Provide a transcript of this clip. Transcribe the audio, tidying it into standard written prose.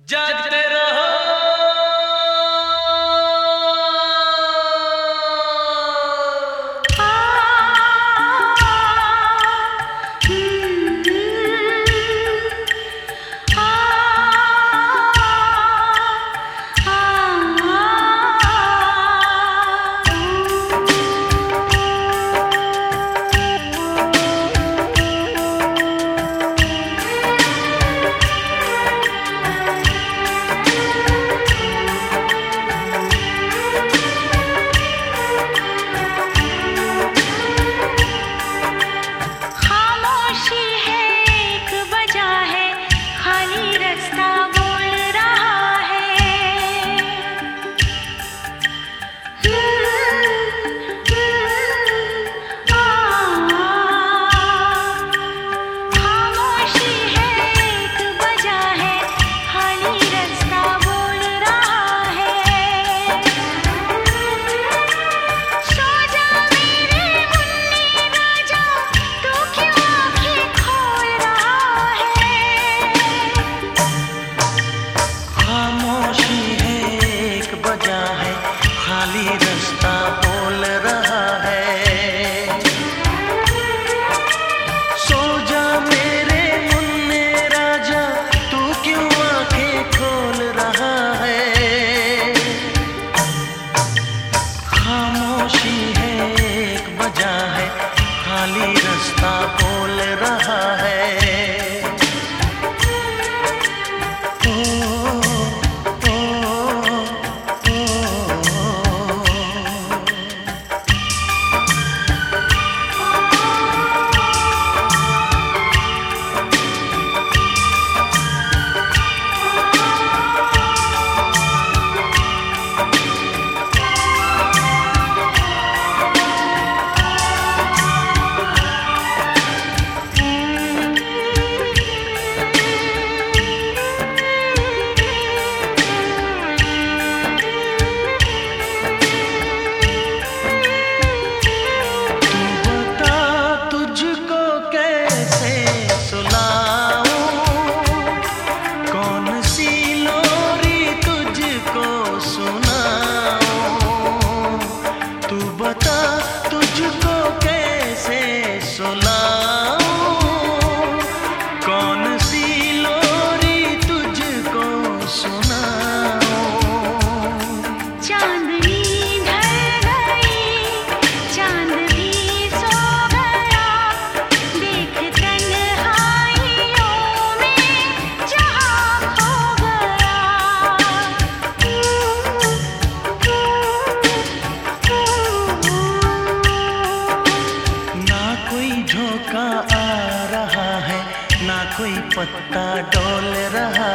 जागते रहो। खाली रास्ता बोल रहा है। सो जा मेरे मुन्ने राजा, तू क्यों आंखें खोल रहा है। खामोशी है एक वजह है, खाली रास्ता बोल रहा है। तुझको कैसे सुनाऊं, कौन सी लोरी तुझको सुनाऊं। चांदनी ढल गई, चांद भी सो गया, देख तन्हाइयों में जहां खो गया। झोंका आ रहा है, ना कोई पत्ता डोल रहा